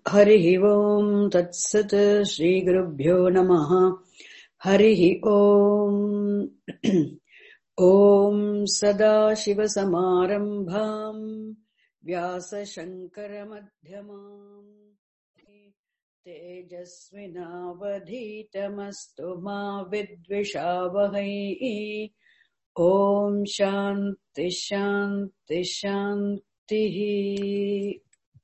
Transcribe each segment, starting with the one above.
Harihi Om Tat Sat Shri Gurubhyo Namaha. Harihi Om. Om Sada Shiva Samarambham Vyasa Shankara Madhyamam Tejasvinavadhitamastu ma vidvishavahai. Om Shanti Shanti Shanti.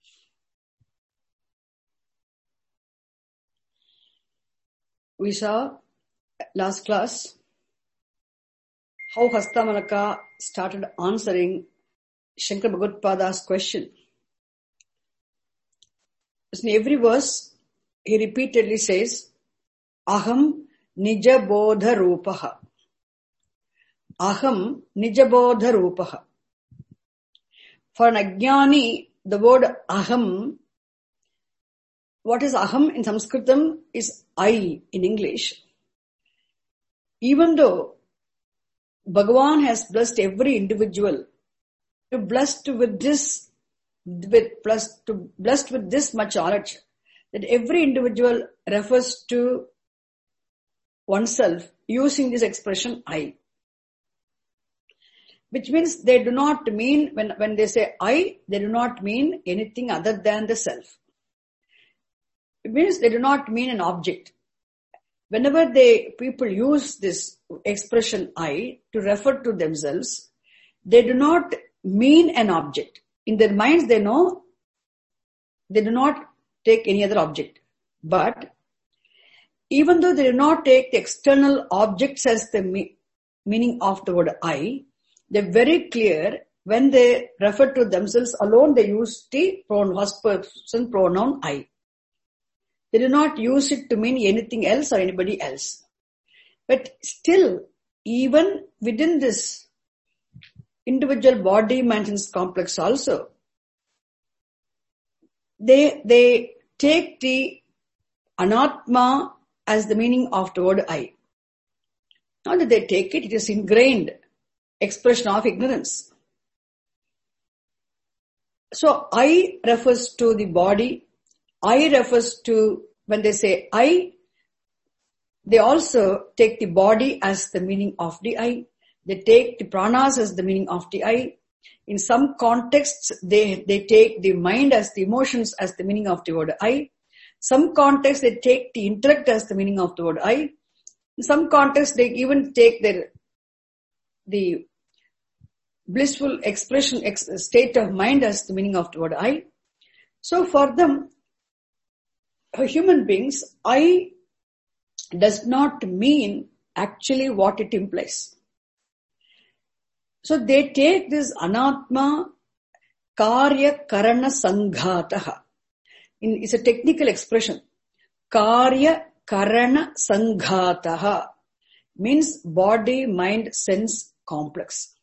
We saw last class how Hastamalaka started answering Shankara Bhagavad-pada's question. In every verse, he repeatedly says, Aham Nijabodha Rupaha. Aham Nijabodha Rupaha. For an Ajnani, the word Aham, what is Aham in Sanskritam is I in English. Even though Bhagavan has blessed every individual blessed with this much knowledge, that every individual refers to oneself using this expression I. Which means they do not mean, when they say I, they do not mean anything other than the self. It means they do not mean an object. Whenever people use this expression I to refer to themselves, they do not mean an object. In their minds they know they do not take any other object. But even though they do not take the external objects as the meaning of the word I, they're very clear when they refer to themselves alone, they use the first person pronoun I. They do not use it to mean anything else or anybody else. But still, even within this individual body maintenance complex also, they take the anatma as the meaning of the word I. Not that they take it, it is ingrained expression of ignorance. So I refers to the body. I refers to, when they say I, they also take the body as the meaning of the I. They take the pranas as the meaning of the I. In some contexts, they take the mind as the emotions as the meaning of the word I. Some contexts, they take the intellect as the meaning of the word I. In some contexts, they even take the blissful expression, state of mind as the meaning of the word I. So for them, human beings, I does not mean actually what it implies. So they take this anatma karya karana sanghataha. It's a technical expression. Karya karana sanghataha means body, mind, sense complex.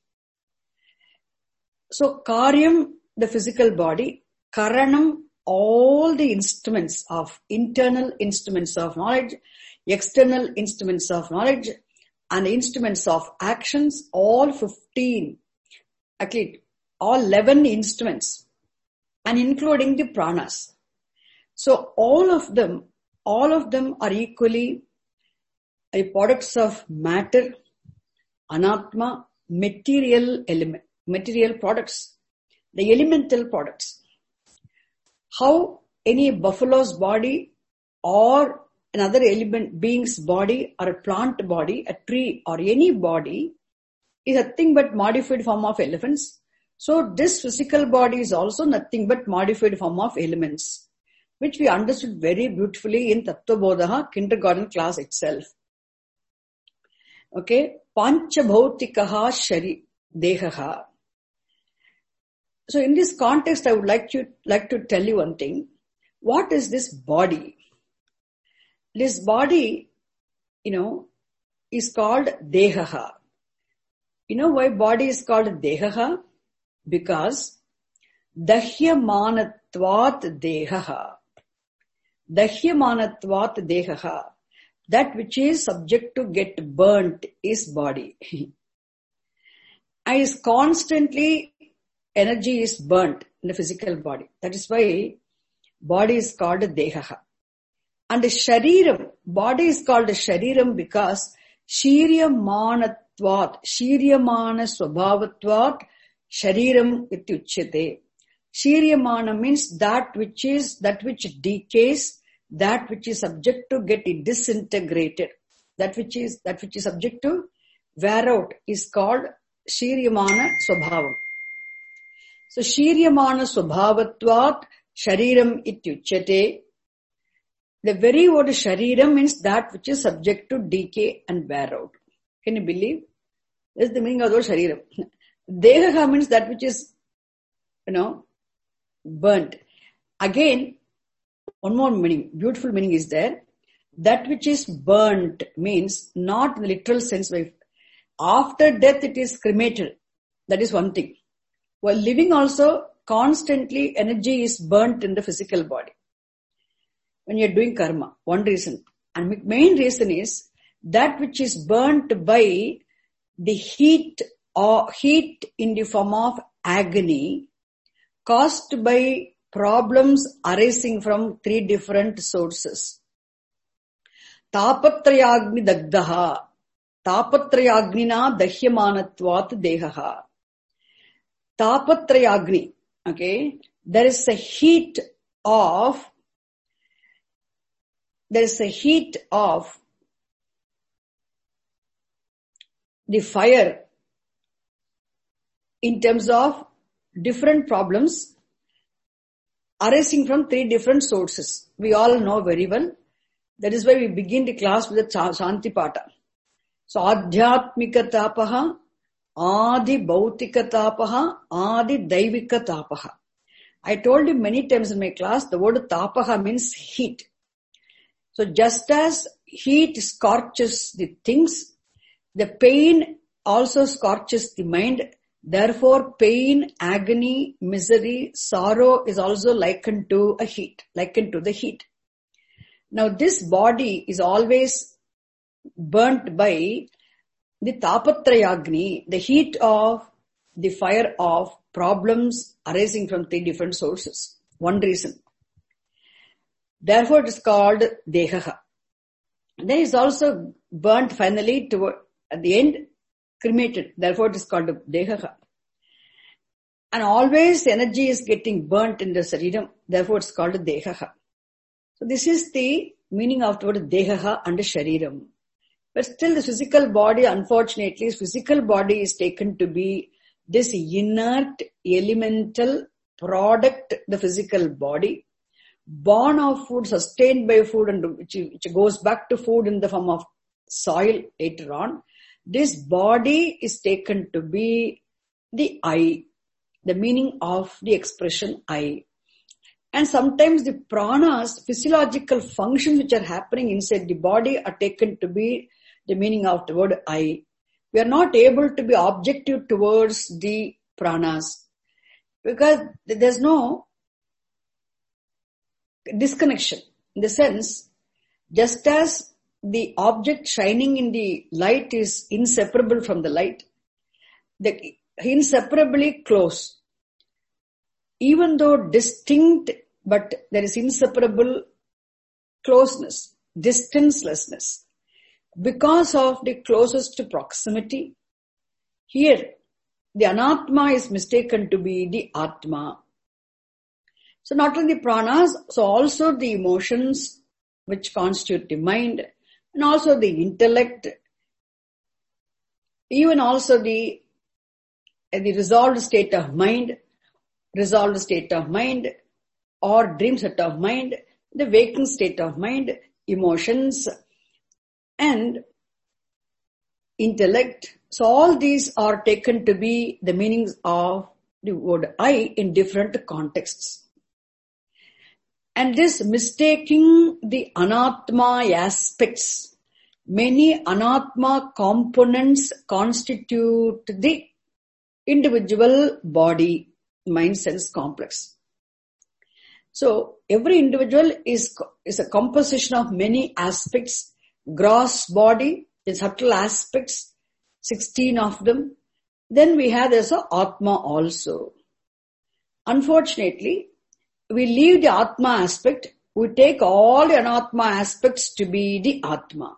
So karyam, the physical body, karanam, all the instruments of internal instruments of knowledge, external instruments of knowledge, and the instruments of actions, all 15, actually all 11 instruments, and including the pranas. So all of them are equally products of matter, anatma, material products, the elemental products. How any buffalo's body or another being's body or a plant body, a tree or any body is nothing but modified form of elephants. So this physical body is also nothing but modified form of elements, which we understood very beautifully in Tattvabodha kindergarten class itself. Okay, Panchabhautikaha Shari Dehaha. So in this context, I would like to tell you one thing. What is this body? This body, is called Dehaha. You know why body is called Dehaha? Because Dahyamanatvat Dehaha. Dahyamanatvat Dehaha. That which is subject to get burnt is body. And is constantly energy is burnt in the physical body. That is why body is called Dehaha. And Shariram, body is called Shariram because Shiryamanatvat, Shiryamana Swabhavatvat, Shariram ityuchyate. Shiryamana means that which decays, that which is subject to get disintegrated, that which is subject to wear out is called Shiryamana Swabhavam. So Shiryamana Swabhavatvat Shariram ityuchyate. The very word Shariram means that which is subject to decay and wear out. Can you believe? This is the meaning of the word Shariram. Dehaha means that which is, burnt. Again, one more meaning, beautiful meaning is there. That which is burnt means not in the literal sense. After death it is cremated. That is one thing. While living also, constantly energy is burnt in the physical body. When you are doing karma, one reason. And main reason is that which is burnt by the heat in the form of agony caused by problems arising from three different sources. Tapatrayagni dagdaha, tapatrayagnina dahyamanatvat dehaha. Tapatrayagni, okay, there is a heat of the fire in terms of different problems arising from three different sources. We all know very well. That is why we begin the class with the Shanti Pata. So, Adhyatmika tapaha, Adi Bhautika tapaha, Adi Daivika tapaha. I told you many times in my class, the word tapaha means heat. So just as heat scorches the things, the pain also scorches the mind. Therefore, pain, agony, misery, sorrow is also likened to the heat. Now this body is always burnt by the tapatrayagni, the heat of the fire of problems arising from three different sources. One reason. Therefore, it is called Dehaha. Then it is also burnt finally at the end, cremated. Therefore, it is called Dehaha. And always energy is getting burnt in the Sariram. Therefore, it is called Dehaha. So this is the meaning of the word Dehaha and Shariram. But still the physical body, unfortunately, physical body is taken to be this inert, elemental product, the physical body, born of food, sustained by food, and which goes back to food in the form of soil later on. This body is taken to be the I, the meaning of the expression I. And sometimes the pranas, physiological functions which are happening inside the body are taken to be the meaning of the word I. We are not able to be objective towards the pranas because there's no disconnection. In the sense, just as the object shining in the light is inseparable from the light, they inseparably close. Even though distinct, but there is inseparable closeness, distancelessness. Because of the closest proximity, here the anatma is mistaken to be the atma. So not only the pranas, so also the emotions which constitute the mind, and also the intellect, even also the resolved state of mind, or dream state of mind, the waking state of mind, emotions, and intellect. So all these are taken to be the meanings of the word I in different contexts. And this mistaking the anatma aspects, many anatma components constitute the individual body, mind, sense complex. So every individual is a composition of many aspects, gross body, the subtle aspects, 16 of them. Then we have there's a Atma also. Unfortunately, we leave the Atma aspect, we take all the Anatma aspects to be the Atma.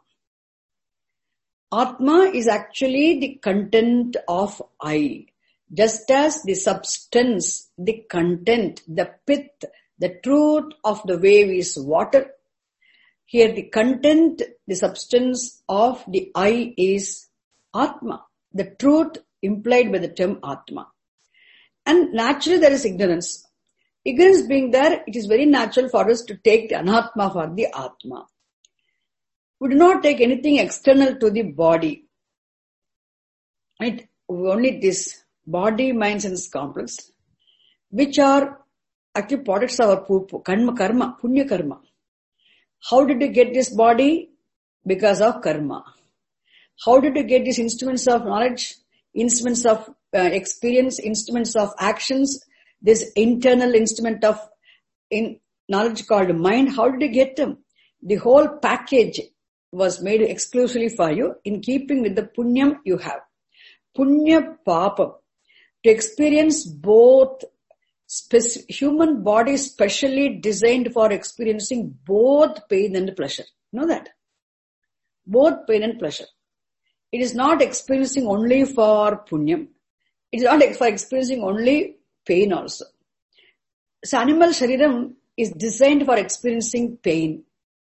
Atma is actually the content of I. Just as the substance, the content, the pith, the truth of the wave is water, here the content, the substance of the I is Atma, the truth implied by the term Atma. And naturally there is ignorance. Ignorance being there, it is very natural for us to take the Anatma for the Atma. We do not take anything external to the body. Right? Only this body, mind, sense complex, which are actually products of our karma, punya karma. How did you get this body? Because of karma. How did you get these instruments of knowledge, instruments of experience, instruments of actions, this internal instrument of knowledge called mind? How did you get them? The whole package was made exclusively for you in keeping with the punyam you have. Punya papam. To experience both human body specially designed for experiencing both pain and pleasure. Know that? Both pain and pleasure. It is not experiencing only for punyam. It is not for experiencing only pain also. So animal shariram is designed for experiencing pain.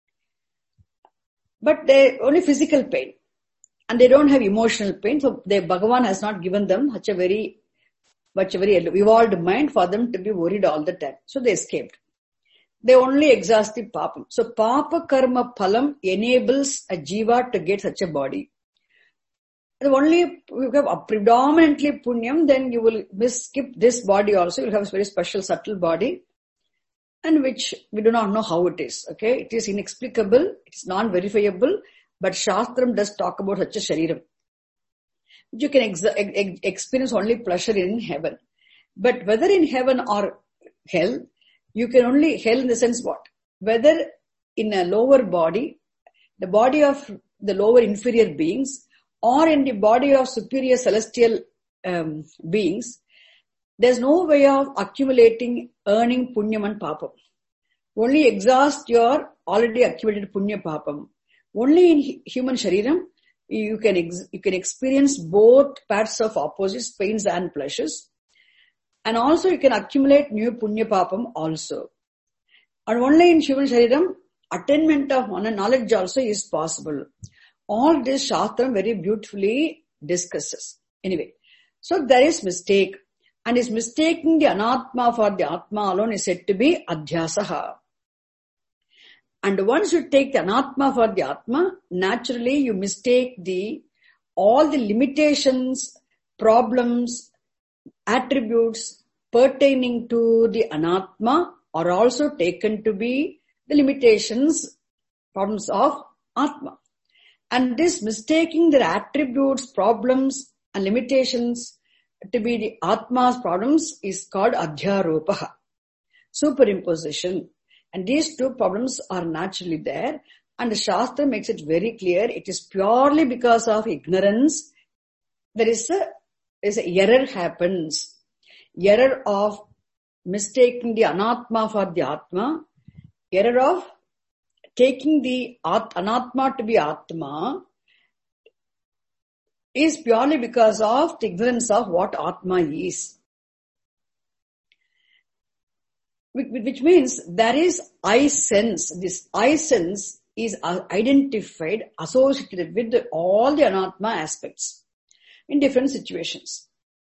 But they only physical pain. And they don't have emotional pain. So Bhagavan has not given them such a very evolved mind for them to be worried all the time. So they escaped. They only exhaust the papam. So papa karma phalam enables a jiva to get such a body. And only if you have predominantly punyam, then you will skip this body also. You will have a very special subtle body, and which we do not know how it is. Okay, it is inexplicable, it is non-verifiable, but Shastram does talk about such a shariram. You can experience only pleasure in heaven. But whether in heaven or hell, you can only, hell in the sense what? Whether in a lower body, the body of the lower inferior beings, or in the body of superior celestial beings, there's no way of accumulating, earning punyam and papam. Only exhaust your already accumulated punya papam. Only in human shariram, you can experience both parts of opposites, pains and pleasures. And also you can accumulate new punya papam also. And only in human shariram, attainment of knowledge also is possible. All this Shastram very beautifully discusses. Anyway, so there is mistake. And is mistaking the Anatma for the Atma alone is said to be Adhyasaha. And once you take the Anatma for the Atma, naturally you mistake all the limitations, problems, attributes pertaining to the Anatma are also taken to be the limitations, problems of Atma. And this mistaking their attributes, problems and limitations to be the Atma's problems is called Adhyaropaha, superimposition. And these two problems are naturally there, and the Shastra makes it very clear it is purely because of ignorance there is a error happens. Error of mistaking the Anatma for the Atma, error of taking the Anatma to be Atma is purely because of the ignorance of what Atma is. Which means there is I sense. This I sense is identified, associated with all the Anatma aspects in different situations.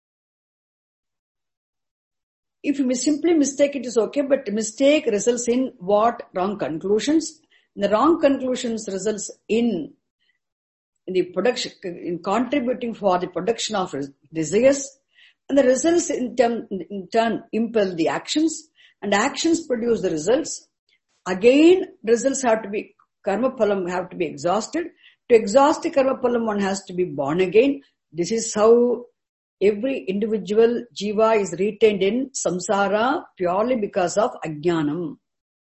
If you simply mistake, it is okay, but mistake results in what? Wrong conclusions. The wrong conclusions results in the production, in contributing for the production of desires, and the results in turn impel the actions, and actions produce the results. Again, results have to be, karma phalam have to be exhausted. To exhaust the karma phalam, one has to be born again. This is how every individual jiva is retained in samsara purely because of ajnanam.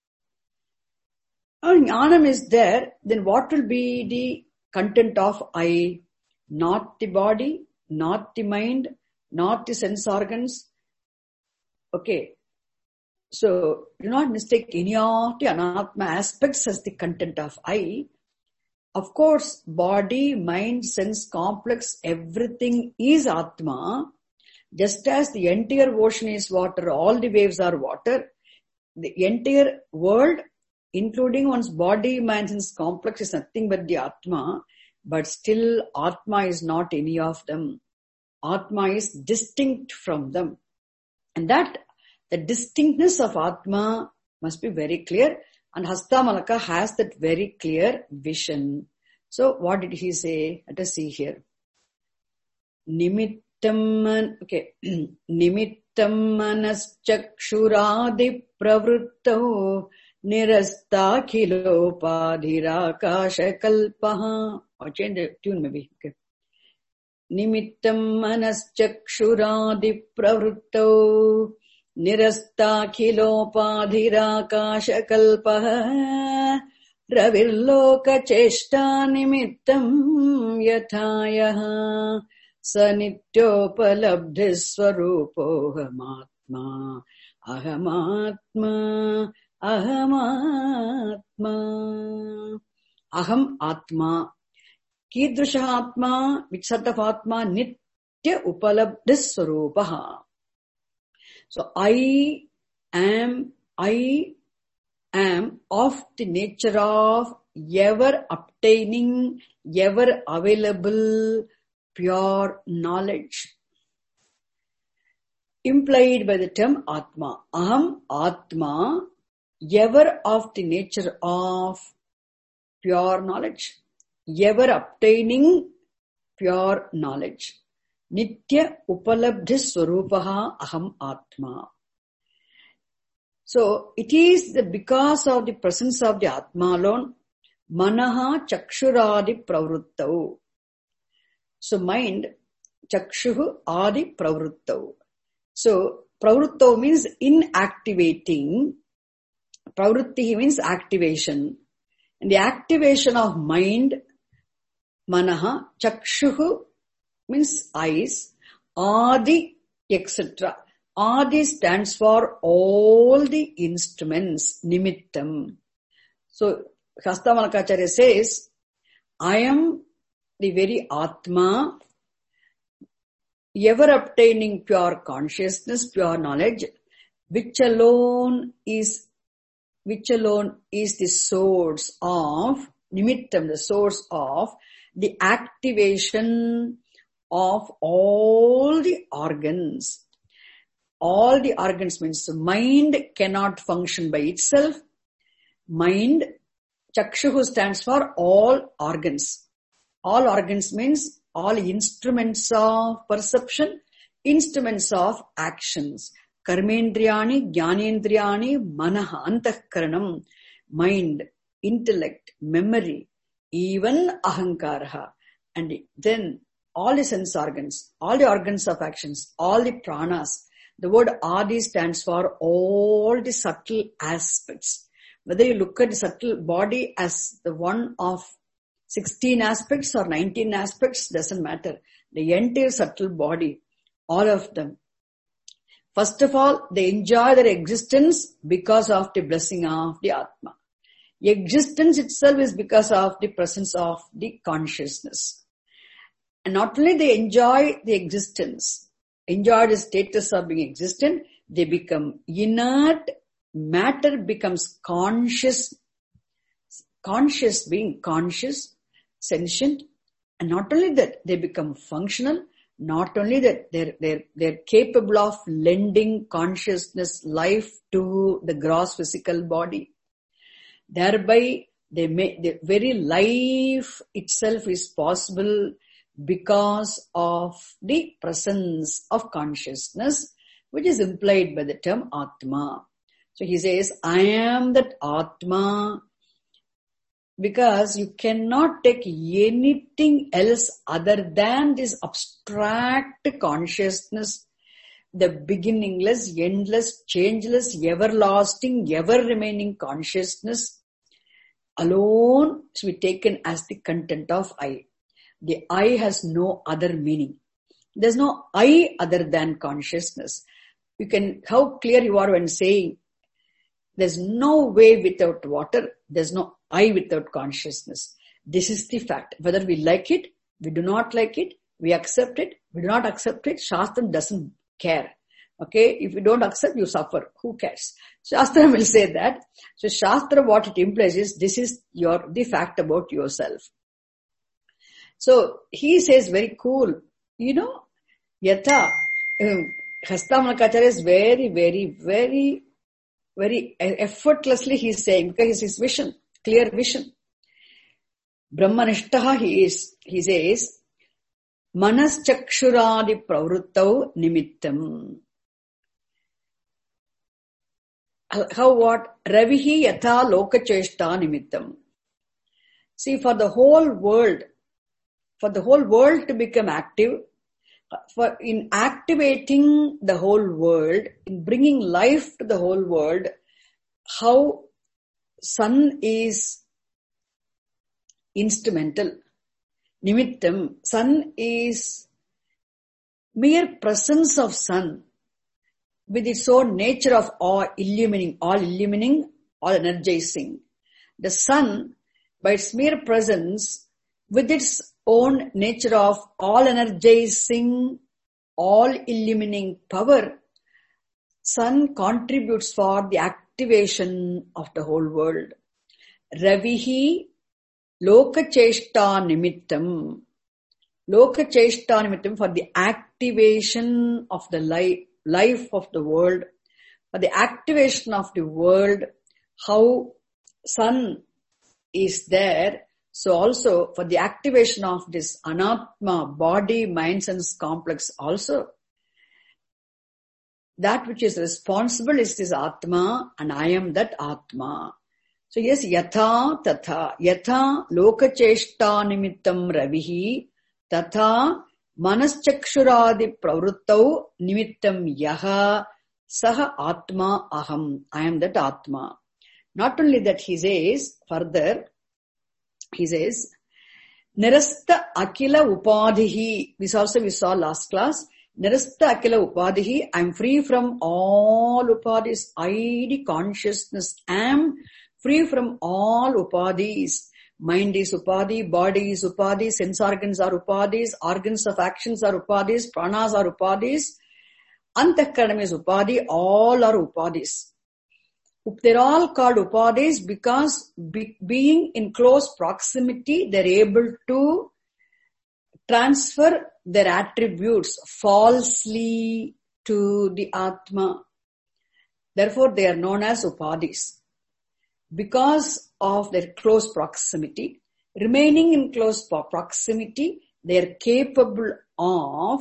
When jnanam is there, then what will be the content of I? Not the body, not the mind, not the sense organs. Okay. So do not mistake any of the anatma aspects as the content of I. Of course, body, mind, sense, complex, everything is Atma. Just as the entire ocean is water, all the waves are water, the entire world, including one's body, mind, sense, complex, is nothing but the Atma. But still, Atma is not any of them. Atma is distinct from them. And that the distinctness of Atma must be very clear. And Hastamalaka has that very clear vision. So what did he say? Let us see here. Nimittam manaschakshuradi pravruttau nirasta khilopadhirakasha kalpaha. Or change the tune maybe. Okay. Nimittam manaschakshuradi pravruttau nirasta khilopadhirakasha kalpaha ravirloka cheshta nimittam yathayaha sanityopaladhiswarupohamatma ahamatma ahamatma aham atma kidrusha atma which sort of atma nitya upalabdhiswarupaha. So I am of the nature of ever obtaining, ever available, pure knowledge. Implied by the term Atma. Aham Atma, ever of the nature of pure knowledge, ever obtaining pure knowledge. Nitya upalabdhi swarupaha aham Atma. So it is because of the presence of the Atma alone, manaha chakshuradi pravruttau. So mind, chakshuhu adi pravruttau. So pravruttau means inactivating. Pravrutti means activation. And the activation of mind, manaha, chakshuhu means eyes, adi, etc. Adi stands for all the instruments, nimittam. So Hastamalakacharya says, I am the very Atma, ever obtaining pure consciousness, pure knowledge, which alone is the source of, nimittam, the source of the activation of all the organs. All the organs means mind cannot function by itself. Mind, chakshuhu stands for all organs. All organs means all instruments of perception, instruments of actions. Karmendriyani, jnanendriyani, manaha, antahkaranam, mind, intellect, memory, even ahankaraha. And then all the sense organs, all the organs of actions, all the pranas. The word Adi stands for all the subtle aspects. Whether you look at the subtle body as the one of 16 aspects or 19 aspects, doesn't matter. The entire subtle body, all of them. First of all, they enjoy their existence because of the blessing of the Atma. Existence itself is because of the presence of the consciousness. And not only they enjoy the existence, enjoy the status of being existent, they become inert, matter becomes conscious being conscious, sentient, and not only that, they become functional, not only that, they're capable of lending consciousness life to the gross physical body. Thereby, the very life itself is possible because of the presence of consciousness, which is implied by the term Atma. So he says, I am that Atma, because you cannot take anything else other than this abstract consciousness, the beginningless, endless, changeless, everlasting, ever-remaining consciousness alone to be taken as the content of I. The I has no other meaning. There's no I other than consciousness. How clear you are when saying There's no way without water. There's no I without consciousness. This is the fact. Whether we like it, we do not like it, we accept it, we do not accept it, Shastra doesn't care. Okay, if you don't accept, you suffer. Who cares? Shastra will say that. So Shastra, what it implies is, this is the fact about yourself. So he says very cool, Yatha, Hastamalakacharya is very, very, very, very effortlessly he is saying, because it's his vision, clear vision. Brahmanishtaha he says, Manas chakshuradi pravruttau nimittam. How what? Ravihi yatha lokacheshta nimittam. See, for the whole world to become active, in activating the whole world, in bringing life to the whole world, how sun is instrumental. Nimittam, sun is mere presence of sun with its own nature of all illumining, all energizing. The sun, by its mere presence, with its own nature of all energizing, all illumining power, sun contributes for the activation of the whole world. Ravihi lokacheshta nimittam. Lokacheshta nimittam, for the activation of the life of the world, for the activation of the world, how sun is there. So also for the activation of this anatma, body, mind, sense complex also, that which is responsible is this atma, and I am that atma. So yes, yatha tatha, yatha lokacheshta nimittam ravihi, tatha manaschakshuradi pravruttau nimittam yaha, saha atma aham, I am that atma. Not only that, he says further, he says, Nirasta akila upadhihi. This also we saw last class. Nirasta akila upadhihi. I am free from all upadhis. ID consciousness. I am free from all upadhis. Mind is upadhi, body is upadhi, sense organs are upadhis, organs of actions are upadhis, pranas are upadhis, antakaranam is upadhi, all are upadhis. They're all called upadhis because being in close proximity, they're able to transfer their attributes falsely to the Atma. Therefore, they are known as upadhis. Because of their close proximity, remaining in close proximity, they are capable of,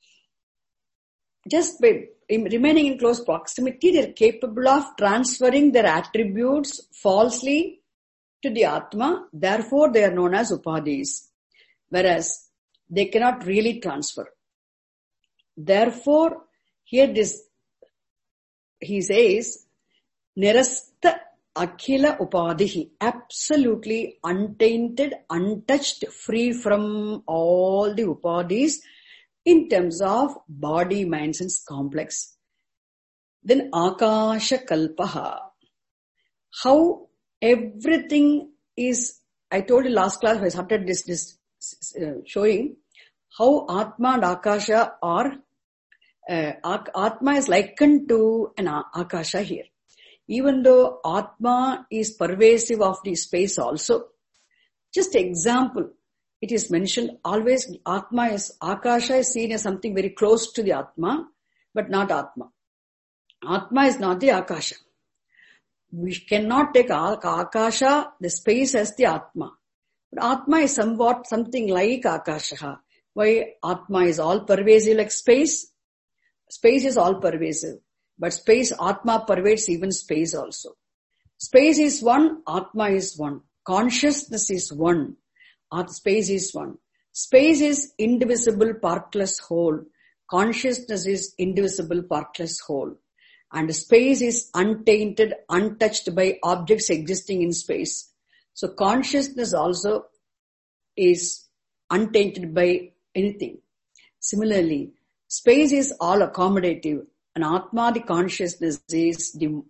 just by remaining in close proximity, they are capable of transferring their attributes falsely to the Atma. Therefore, they are known as upadhis. Whereas, they cannot really transfer. Therefore, here he says, Nirasta Akhila Upadhihi, absolutely untainted, untouched, free from all the upadhis in terms of body, mind, sense complex. Then Akasha Kalpaha, how everything is, I told you last class, I started this showing how Atma and Akasha are, Atma is likened to an Akasha here. Even though Atma is pervasive of the space also. Just example, it is mentioned always Akasha is seen as something very close to the Atma, but not Atma. Atma is not the Akasha. We cannot take Akasha, the space, as the Atma. But Atma is something like Akasha. Why? Atma is all pervasive like space. Space is all pervasive. But space, Atma pervades even space also. Space is one, Atma is one. Consciousness is one. Space is one. Space is indivisible, partless whole. Consciousness is indivisible, partless whole. And space is untainted, untouched by objects existing in space. So consciousness also is untainted by anything. Similarly, space is all accommodative. And Atma, the consciousness, is the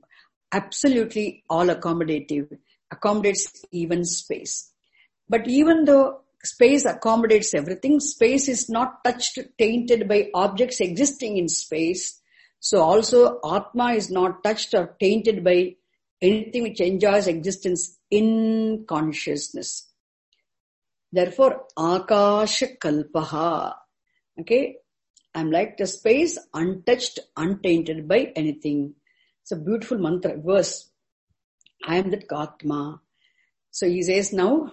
absolutely all accommodative, accommodates even space. But even though space accommodates everything, space is not touched, tainted by objects existing in space. So also Atma is not touched or tainted by anything which enjoys existence in consciousness. Therefore, Akasha Kalpaha. Okay, I'm like the space, untouched, untainted by anything. It's a beautiful mantra, verse. I am that Atma. So he says now,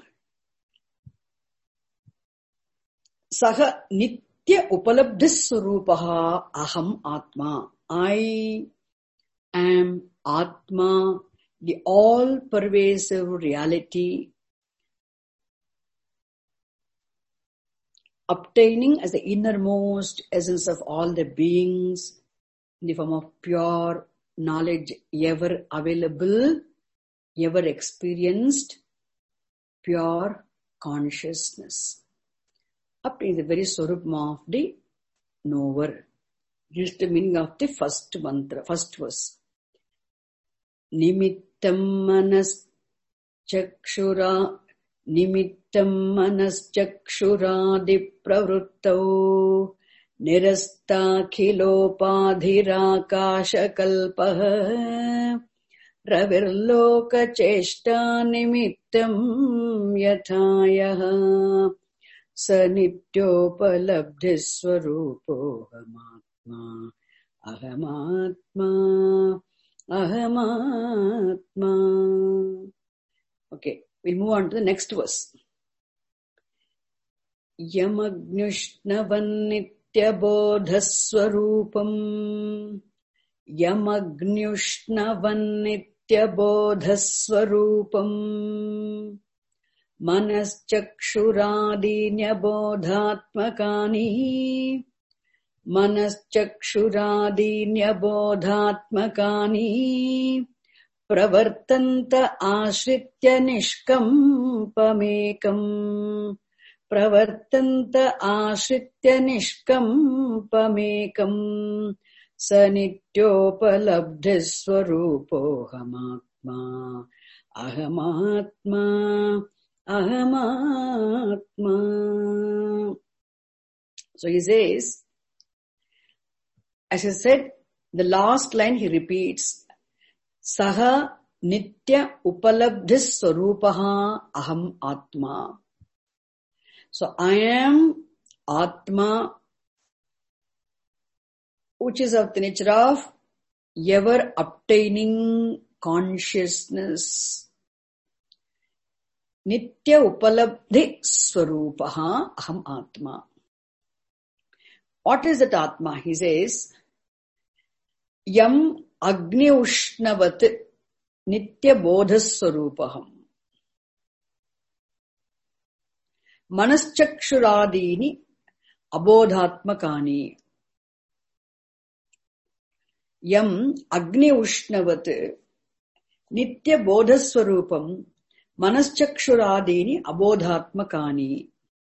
Saha Nitya Upalabdhis Swarupaha Aham Atma. I am Atma, the all-pervasive reality, obtaining as the innermost essence of all the beings in the form of pure knowledge, ever available, ever experienced, pure consciousness. Up to the very Swarupma of the knower. This is the meaning of the first mantra, first verse. Nimittam manas chakshura Nimittam manas chakshuradi pravruttau nirasta khilopadhirakasha kalpah ravirloka cheshta nimittam yathayah saniptyopalabdhiswarupo ahamatma ahamatma. Okay. We'll move on to the next verse. Yamagnyushnavan nityabodhaswarupam Yamagnyushnavan nityabodhaswarupam Manaschakshuradinyabodhatmakani Manaschakshuradinyabodhatmakani Pravartanta ashritya nishkampamekam Pravartanta ashritya nishkampamekam Sanityopalabdhiswarupohamatma Ahamatma Ahamatma. So he says, as I said, the last line he repeats, Saha Nitya Upalabdhis Swarupaha Aham Atma. So I am Atma, which is of the nature of ever obtaining consciousness. Nitya Upalabdhi Swarupaha Aham Atma. What is that Atma? He says, Yam Agni Ushnavat Nitya Bodhaswarupaham Manaschakshurādīni Abodhatmakāni Yam Agni Ushnavat Nitya Bodhaswarupam Manaschakshurādīni Abodhatmakāni.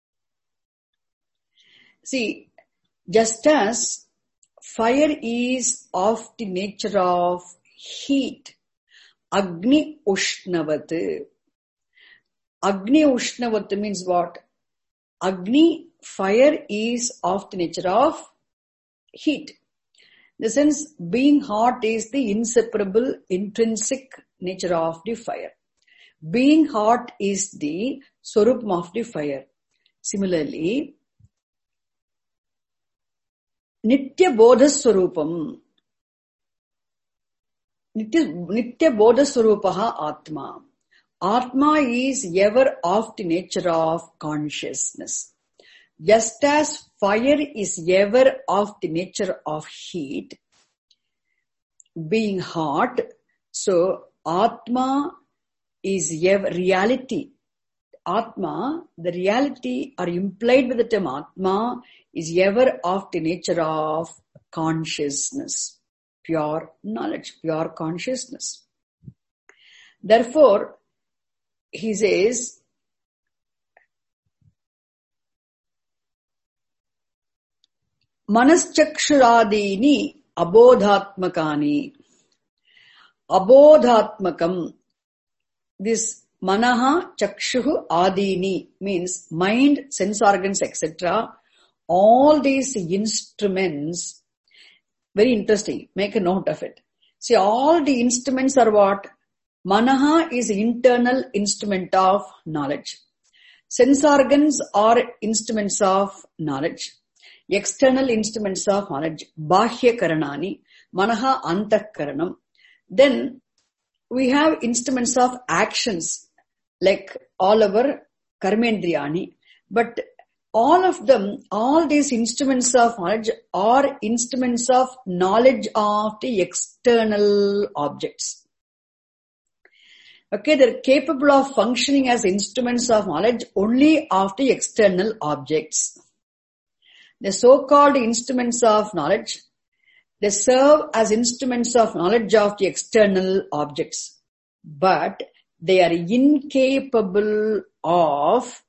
See, just as fire is of the nature of heat, Agni Ushnavat. Agni Ushnavat means what? Agni, fire, is of the nature of heat. In the sense, being hot is the inseparable, intrinsic nature of the fire. Being hot is the Swarupam of the fire. Similarly, Nitya Bodhaswarupam. Nitya Bodhaswarupaha Atma. Atma is ever of the nature of consciousness. Just as fire is ever of the nature of heat, being hot, so Atma is ever reality. Atma, the reality or implied with the term Atma, is ever of the nature of consciousness, pure knowledge, pure consciousness. Therefore, he says, Manaschakshurādīni abodhatmakāni. Abodhatmakam. This manaha, chakshuhu, adini means mind, sense organs, etc. All these instruments, very interesting, make a note of it. See, all the instruments are what? Manaha is internal instrument of knowledge. Sense organs are instruments of knowledge. External instruments of knowledge. Bahya karanani. Manaha antakaranam. Then we have instruments of actions like all our karmendriyani. But all of them, all these instruments of knowledge are instruments of knowledge of the external objects. Okay, they're capable of functioning as instruments of knowledge only of the external objects. The so-called instruments of knowledge, they serve as instruments of knowledge of the external objects, but they are incapable of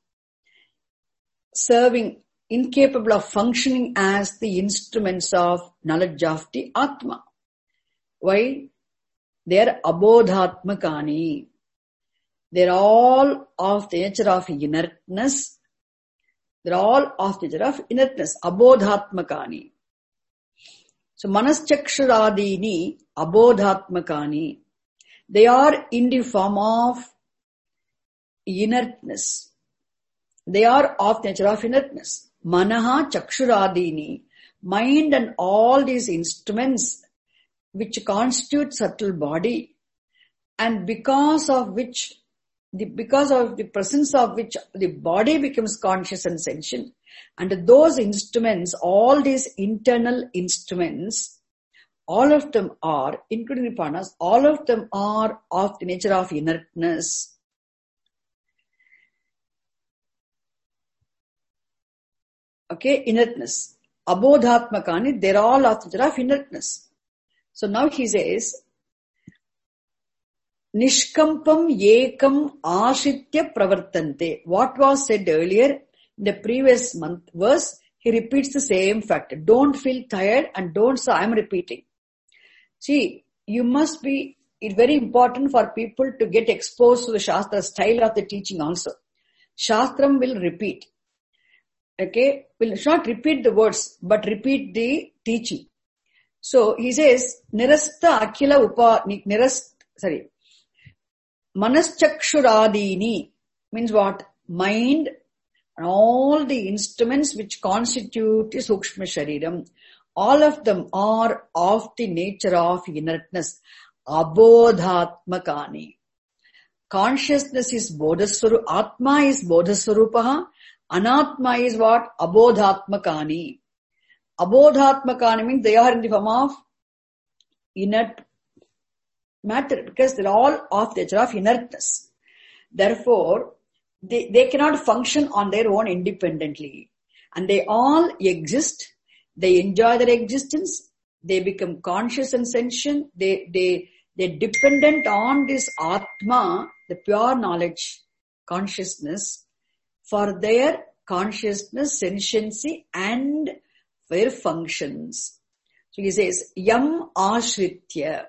incapable of functioning as the instruments of knowledge of the Atma. Why? They are abodhatmakani. They are all of the nature of inertness. They are all of the nature of inertness. Abodhatmakani. So manaschakshuradini abodhatmakani. They are in the form of inertness. They are of the nature of inertness. Manaha chakshuradini. Mind and all these instruments which constitute subtle body, and because of the presence of which the body becomes conscious and sentient, and those instruments, all these internal instruments, all of them are, including Nipanas, all of them are of the nature of inertness. Okay, inertness. Abodhatmakani, they're all of the nature of inertness. So now he says, Nishkampam yekam ashritya pravartante. What was said earlier in the previous month verse, he repeats the same fact. Don't feel tired and don't say, I am repeating. See, it's very important for people to get exposed to the Shastra style of the teaching also. Shastram will repeat. Okay, will not repeat the words, but repeat the teaching. So he says, Nirasta Akhila Manaschakshuradini means what? Mind and all the instruments which constitute the Sukshma Shariram, all of them are of the nature of inertness. Abodhatmakani. Consciousness is Bodhaswarupa, Atma is Bodhaswarupaha, Anatma is what? Abodhatmakani. Abodhatmakani means they are in the form of inert matter, because they're all of the nature of inertness. Therefore, they cannot function on their own independently. And they all exist. They enjoy their existence. They become conscious and sentient. They're dependent on this Atma, the pure knowledge, consciousness, for their consciousness, sentiency, and their functions. So he says, Yam ashritya.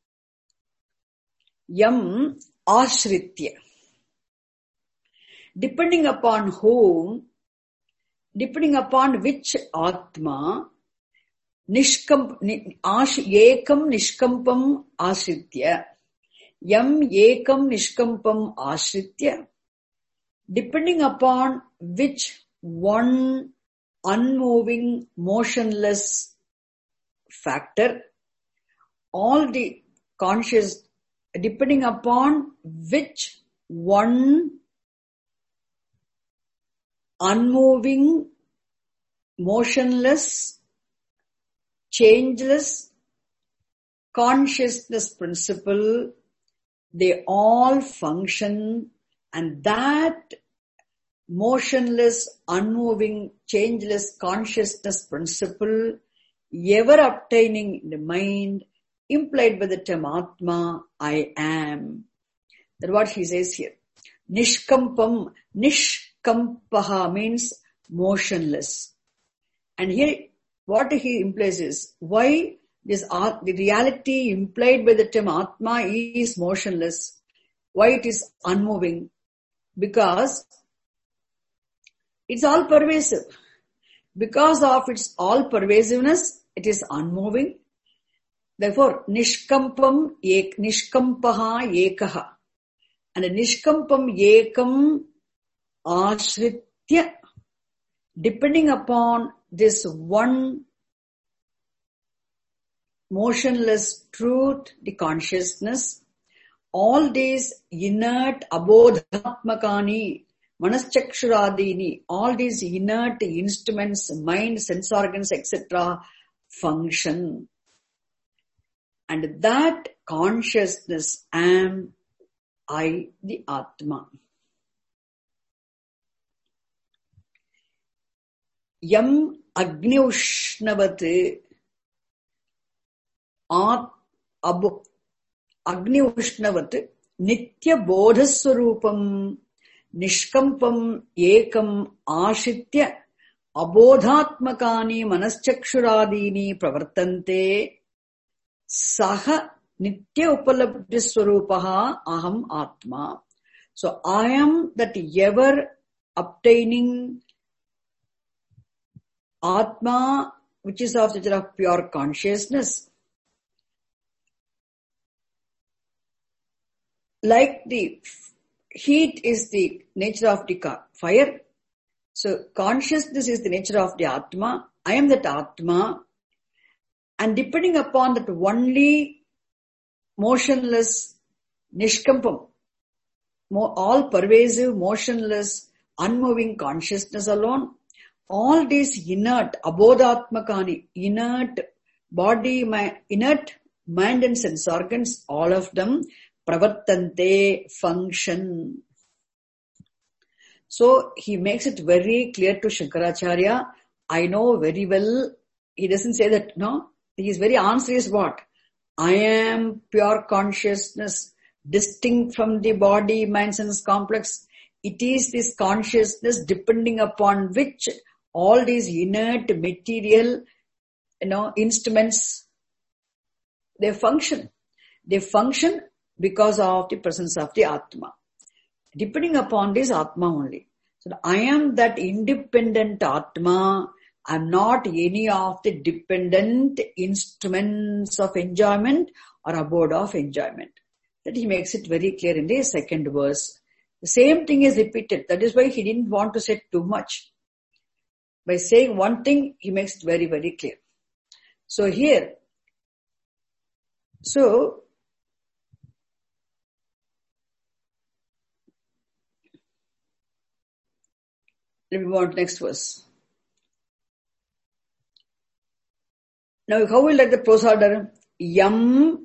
Yam ashritya. Depending upon whom, depending upon which Atma, ekam nishkampam ashritya. Yam ekam nishkampam ashritya. Depending upon which one unmoving, motionless factor, all the conscious, depending upon which one unmoving, motionless, changeless consciousness principle, they all function, and that motionless, unmoving, changeless consciousness principle ever obtaining in the mind, implied by the term Atma, I am. That's what he says here. Nishkampam, nishkampaha means motionless. And here what he implies is, why The reality implied by the term Atma is motionless. Why it is unmoving? Because it's all pervasive. Because of its all pervasiveness, it is unmoving. Therefore, nishkampaha ekaha. And nishkampam ekam ashritya, depending upon this one motionless truth, the consciousness, all these inert abodhatmakani, manaschakshuradini, all these inert instruments, mind, sense organs, etc. function. And that consciousness am I, the Atma. Yam agni ushnavat agni ushnavat nitya bodhaswarupam nishkampam ekam ashitya abodhatmakani manaschakshuradini pravartante saha nitya upalabdhi swarupaha aham atma. So I am that ever obtaining Atma, which is of nature of pure consciousness. Like the heat is the nature of the fire, so consciousness is the nature of the Atma. I am that Atma, and depending upon that only motionless nishkampam, all pervasive, motionless, unmoving consciousness alone, all these inert, abodhatmakani, inert body, inert mind and sense organs, all of them pravartante, function. So he makes it very clear to Shankaracharya. I know very well. He doesn't say that, no. His very answer is what? I am pure consciousness, distinct from the body, mind, sense complex. It is this consciousness depending upon which all these inert material, instruments, they function. They function because of the presence of the Atma. Depending upon this Atma only. So I am that independent Atma. I am not any of the dependent instruments of enjoyment or abode of enjoyment. That he makes it very clear in the second verse. The same thing is repeated. That is why he didn't want to say too much. By saying one thing, he makes it very, very clear. So here, let me move on to next verse. Now, how will like the prose order? Yam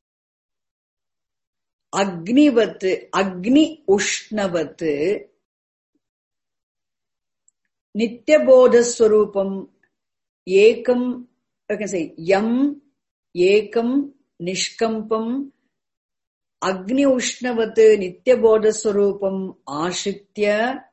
agnivat, agni ushnavat nitya bodha swarupam ekam, I can say yam ekam nishkampam agni ushnavat nitya bodha swarupam ashritya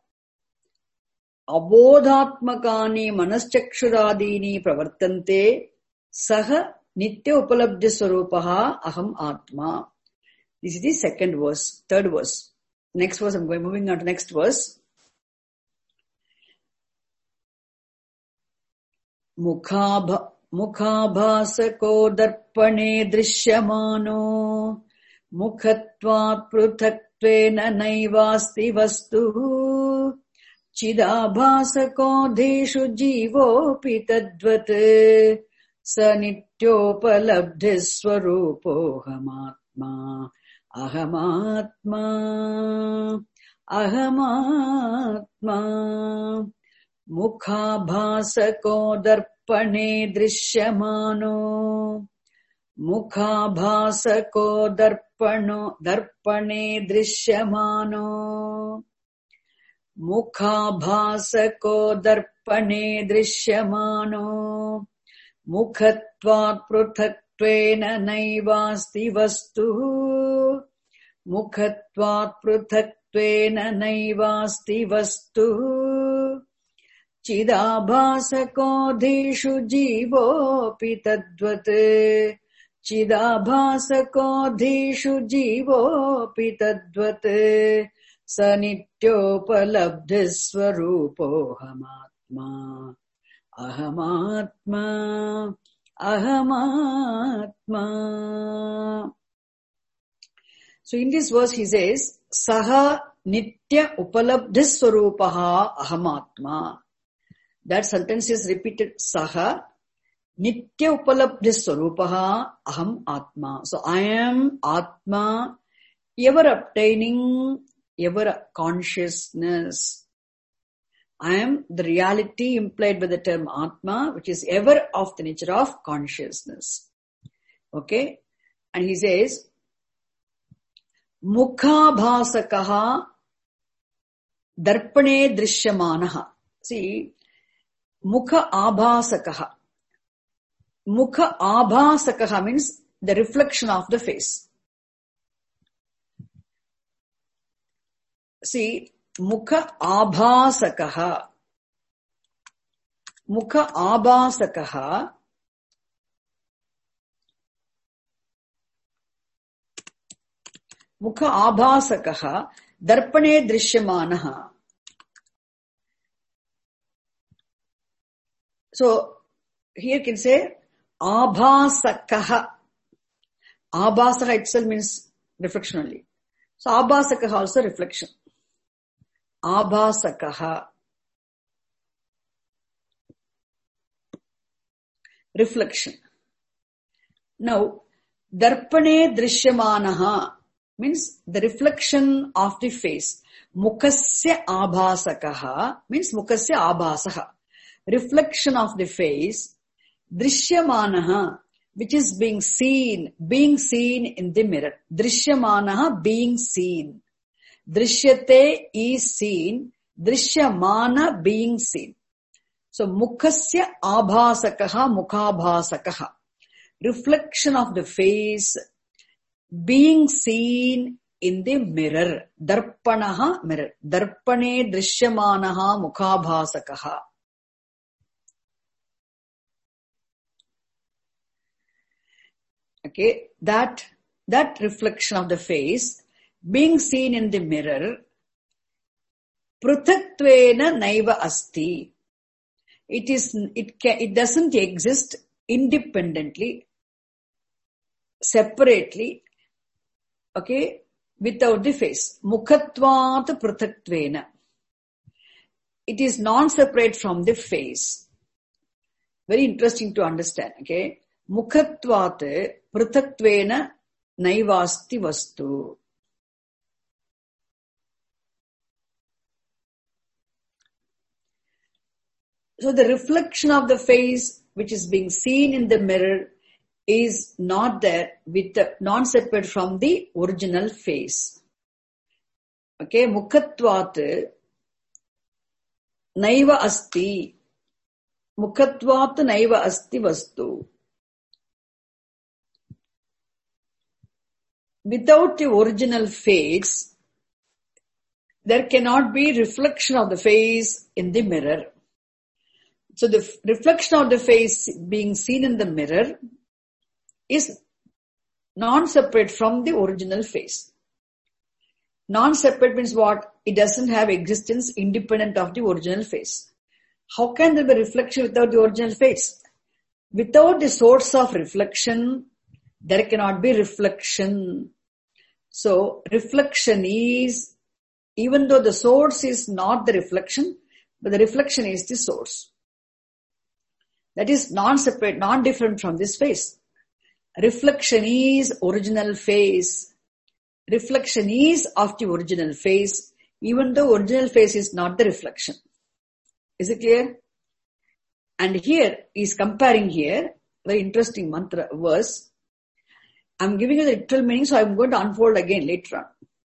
abodhatmakani manaschakshuradini pravartante saha nitya upalabdhi swarupaha aham atma. This is the second verse, third verse. Next verse, I'm moving on to next verse. Mukhabhasako darpane drishyamano mukhatvat pruthatvena naivasti vastu chidabhasako deshu jivopi tadvat sa nityopalabdhi swarupo hamatma ahamatma ahamatma mukhabhasako darpane drishyamano mukhabhasako darpane drishyamano mukhabhasako darpane drishyamano mukhatvat pruthatvena naivasti vastu mukhatvat pruthatvena naivasti vastu चिदाभासकोऽधीषु जीवोऽपि तद्वत् चिदाभासकोऽधीषु जीवोऽपि तद्वत् स नित्योपलब्धिः स्वरूपोऽहमात्मा अहमात्मा अहमात्मा. So in this verse he says, Saha Nitya Upalabdhi Swarupaha Ahamatma. That sentence is repeated, Saha Nitya Upalabdhi Swarupaha Aham Atma. So I am Atma, ever obtaining, ever consciousness. I am the reality implied by the term Atma, which is ever of the nature of consciousness. Okay? And he says, Mukhabhasakaha Darpane Drishyamanaha. See, Mukha Abhasakaha. Mukha Abhasakaha means the reflection of the face. See, Mukha Abhasakaha. Mukha Abhasakaha. Mukha Abhasakaha Darpane Drishyamanaha. So, here you can say Abhasakaha. Abhasakaha itself means reflection only. So, Abhasakaha also reflection. Abhasakaha. Reflection. Now, Darpane Drishyamanaha means the reflection of the face. Mukhasya abhasakaha means mukhasya abhasaha. Reflection of the face. Drishyamanaha, which is being seen in the mirror. Drishyamanaha, being seen. Drishyate is seen. Drishyamana, being seen. So, mukhasya abhasakaha, mukhabhasakaha. Reflection of the face being seen in the mirror. Darpanaha, mirror. Darpane drishyamanaha mukhabhasakaha. Okay, that reflection of the face being seen in the mirror, pruthatvena naiva asti. It doesn't exist independently, separately, okay, without the face. Mukhatvat pruthatvena. It is non-separate from the face. Very interesting to understand, okay. Mukhatvat pruthatvena naivasti vastu. So the reflection of the face which is being seen in the mirror is not there with non-separate from the original face. Okay, mukhatvat naiva asti. Mukhatvat naiva asti vastu. Without the original face, there cannot be reflection of the face in the mirror. So the reflection of the face being seen in the mirror is non-separate from the original face. Non-separate means what? It doesn't have existence independent of the original face. How can there be reflection without the original face? Without the source of reflection, there cannot be reflection. So reflection is, even though the source is not the reflection, but the reflection is the source. That is non-separate, non-different from this face. Reflection is original face. Reflection is of the original face, even though original face is not the reflection. Is it clear? And here is comparing here, very interesting mantra verse. I'm giving you the literal meaning, so I'm going to unfold again later on.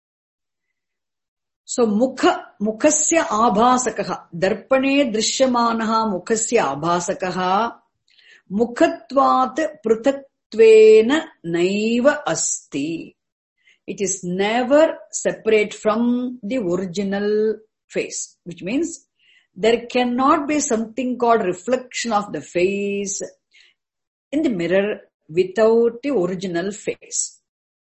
So, mukhasya abhasakaha, darpane drishyamanaha mukhasya abhasakaha, mukhatvat pruthatvena naiva asti. It is never separate from the original face, which means There cannot be something called reflection of the face in the mirror without the original face.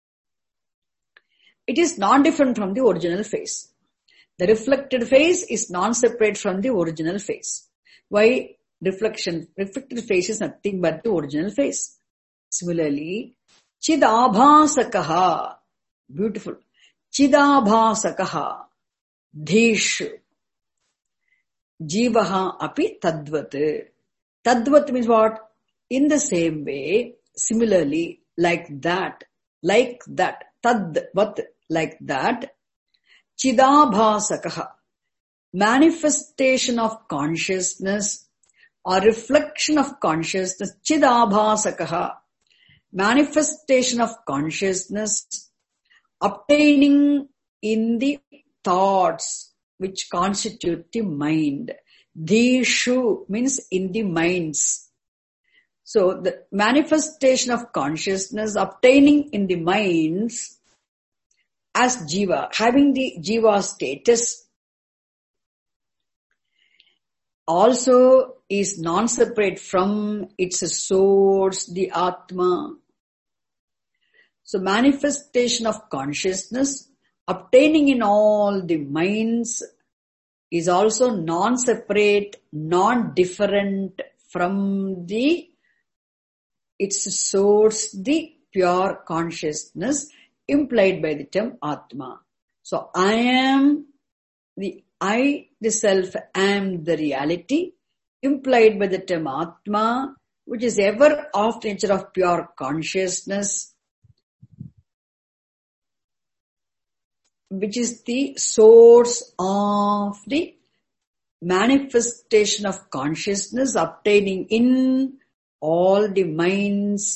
It is non-different from the original face. The reflected face is non-separate from the original face. Why? Reflected face is nothing but the original face. Similarly, Chidabhasakaha, beautiful. Chidabhasakaha, Dhishu, Jivaha api tadvat. Tadvat means what? In the same way, similarly, like that, tadvat, like that, Chidabhasakaha, manifestation of consciousness or reflection of consciousness, Chidabhasakaha, manifestation of consciousness obtaining in the thoughts which constitute the mind. Dhishu means in the minds. So the manifestation of consciousness obtaining in the minds as jiva, having the jiva status, also is non-separate from its source, the Atma. So manifestation of consciousness obtaining in all the minds is also non-separate, non-different from its source, the pure consciousness implied by the term Atma. So I, the self, am the reality implied by the term Atma, which is ever of the nature of pure consciousness, which is the source of the manifestation of consciousness obtaining in all the minds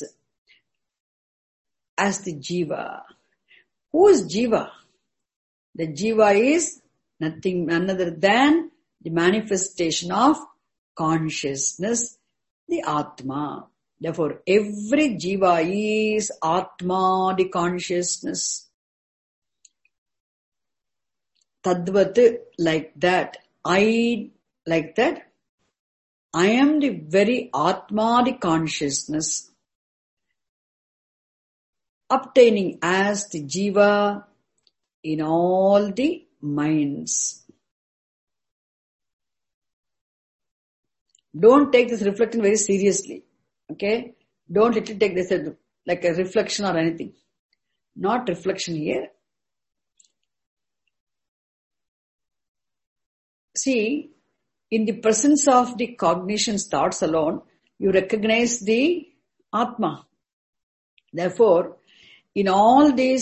as the jiva. Who is jiva? The jiva is none other than the manifestation of consciousness, the Atma. Therefore, every jiva is Atma, the consciousness. Tadvat, like that. I, like that. I am the very Atma, the consciousness, obtaining as the jiva in all the minds. Don't take this reflection very seriously. Okay? Don't literally take this as like a reflection or anything. Not reflection here. See, in the presence of the cognition's thoughts alone, you recognize the Atma. Therefore, in all the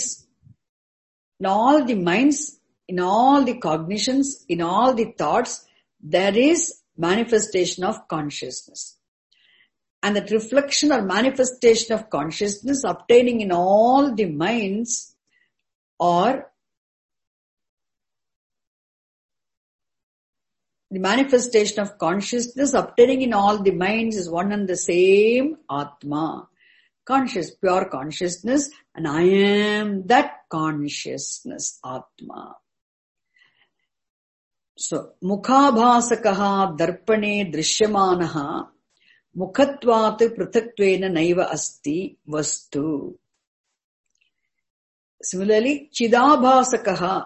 minds, in all the cognitions, in all the thoughts, there is manifestation of consciousness. And that reflection or manifestation of consciousness obtaining in all the minds or the manifestation of consciousness obtaining in all the minds is one and the same Atma. Conscious, pure consciousness, and I am that consciousness, Atma. So, mukhabhasakaha darpane drishyamanaha mukhatvat pruthatvena naiva asti vastu. Similarly, chidabhasakaha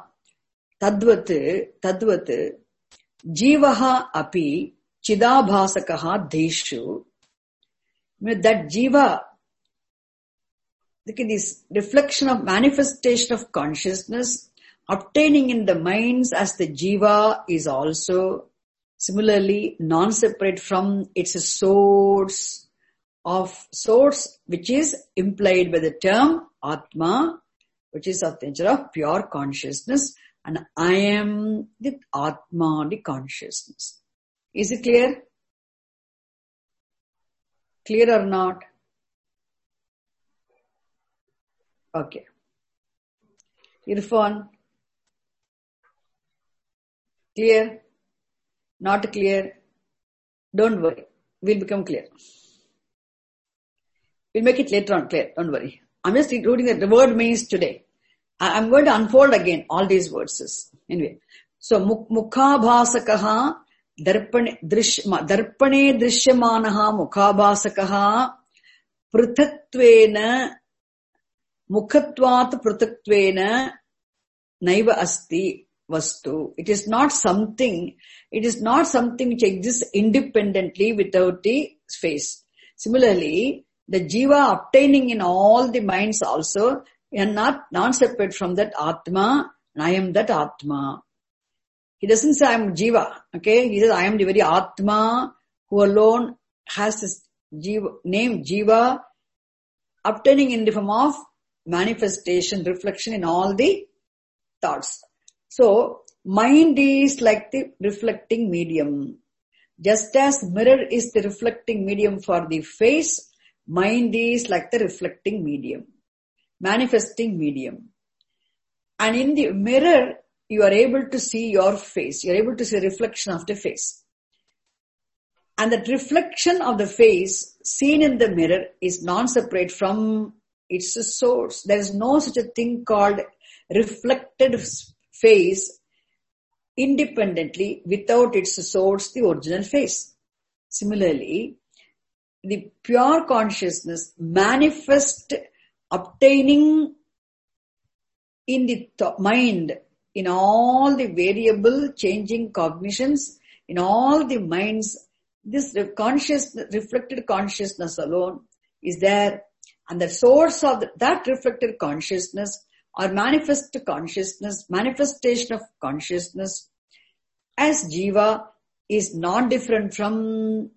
tadvat jivaha api chidabhasakaha dhishu. That jiva, look at this reflection of manifestation of consciousness obtaining in the minds as the jiva is also similarly non-separate from its source which is implied by the term Atma, which is of the nature of pure consciousness, and I am the Atma, the consciousness. Is it clear? Clear or not? Okay. Irfan? Clear? Not clear? Don't worry. We'll become clear. We'll make it later on clear. Don't worry. I'm just including the word means today. I'm going to unfold again all these verses. Anyway. So, mukhabhasakaha darpane drishyamanaha mukhabhasakaha pruthatvena mukhatvat pruthatvena naiva asti vastu. It is not something which exists independently without the face. Similarly, the jiva obtaining in all the minds also and not separate from that Atma, and I am that Atma. He doesn't say I am jiva, okay? He says I am the very Atma who alone has this jiva, name jiva, obtaining in the form of manifestation, reflection in all the thoughts. So, mind is like the reflecting medium. Just as mirror is the reflecting medium for the face, mind is like the reflecting medium, manifesting medium. And in the mirror, you are able to see your face. You are able to see a reflection of the face. And that reflection of the face seen in the mirror is non-separate from its source. There is no such a thing called reflected face independently without its source, the original face. Similarly, the pure consciousness manifest obtaining in the mind, in all the variable changing cognitions, in all the minds, this reflected consciousness alone is there, and the source of that reflected consciousness or manifest consciousness, manifestation of consciousness as jiva is non-separate from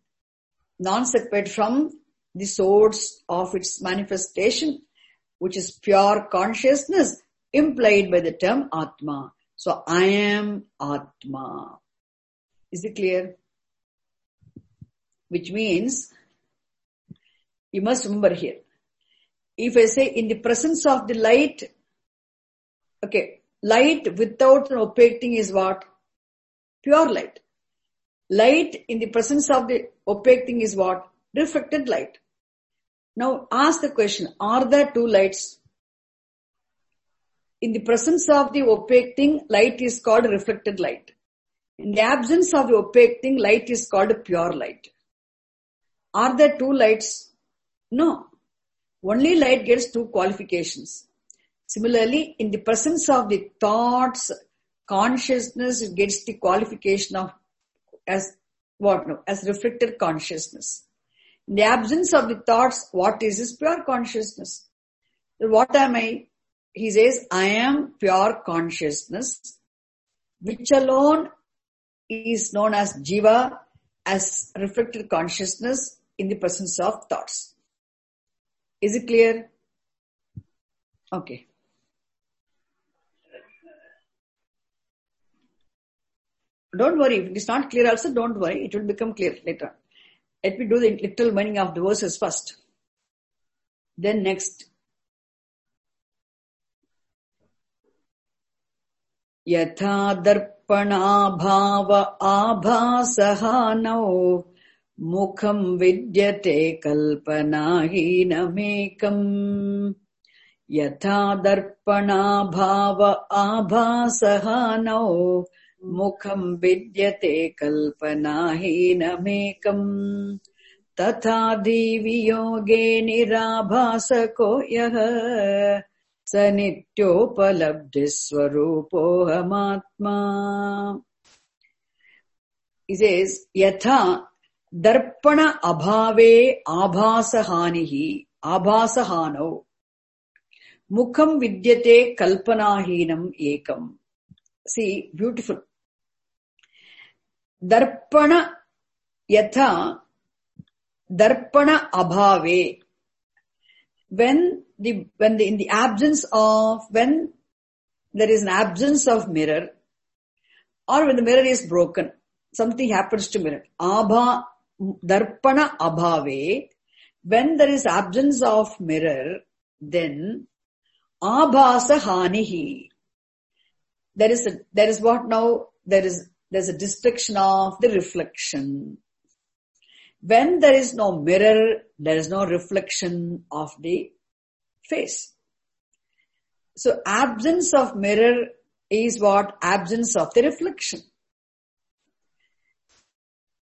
the source of its manifestation, which is pure consciousness implied by the term Atma. So, I am Atma. Is it clear? Which means, you must remember here, if I say in the presence of the light, okay, light without an opaque thing is what? Pure light. Light in the presence of the opaque thing is what? Reflected light. Now ask the question, are there two lights? In the presence of the opaque thing, light is called reflected light. In the absence of the opaque thing, light is called pure light. Are there two lights? No. Only light gets two qualifications. Similarly, in the presence of the thoughts, consciousness gets the qualification of as what? No, as reflected consciousness. In the absence of the thoughts, what is this? Pure consciousness. So what am I? He says, I am pure consciousness, which alone is known as jiva, as reflected consciousness in the presence of thoughts. Is it clear? Okay. Don't worry, if it is not clear also, don't worry, it will become clear later. Let me do the literal meaning of the verses first. Then next. Yatha darpana bhava abhasahanau mukham vidyate kalpanahinamekam. Yatha darpana bhava abhasahanau mukham vidyate kalpanahinamekam. Tatha diviyoge nirabhasako yaha sanityopaladhiswarupohamatma. He says, yatha darpana abhave abhasahanihi abhasahano mukham vidyate kalpanahinam ekam. See, beautiful. Darpana yatha darpana abhave. When there is an absence of mirror, or when the mirror is broken, something happens to mirror. Darpana abhave. When there is absence of mirror, then abhasa hanihi. There is what now? There's a destruction of the reflection. When there is no mirror, there is no reflection of the face. So absence of mirror is what? Absence of the reflection.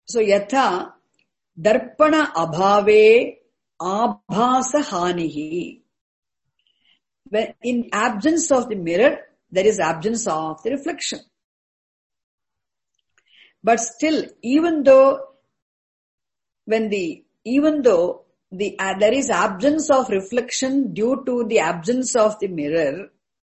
So yatha darpana abhave abhasa hanihi. When in absence of the mirror, there is absence of the reflection. But still, even though there is absence of reflection due to the absence of the mirror,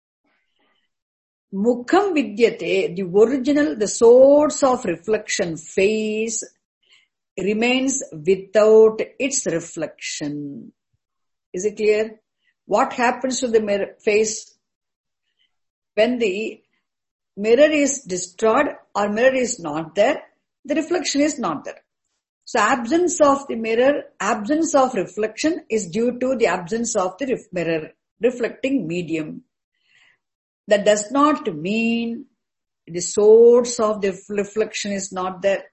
mukham vidyate, the original, the source of reflection, face, remains without its reflection. Is it clear? What happens to the mirror face? When the mirror is destroyed or mirror is not there, the reflection is not there. So absence of the mirror, absence of reflection is due to the absence of the mirror, reflecting medium. That does not mean the source of the reflection is not there.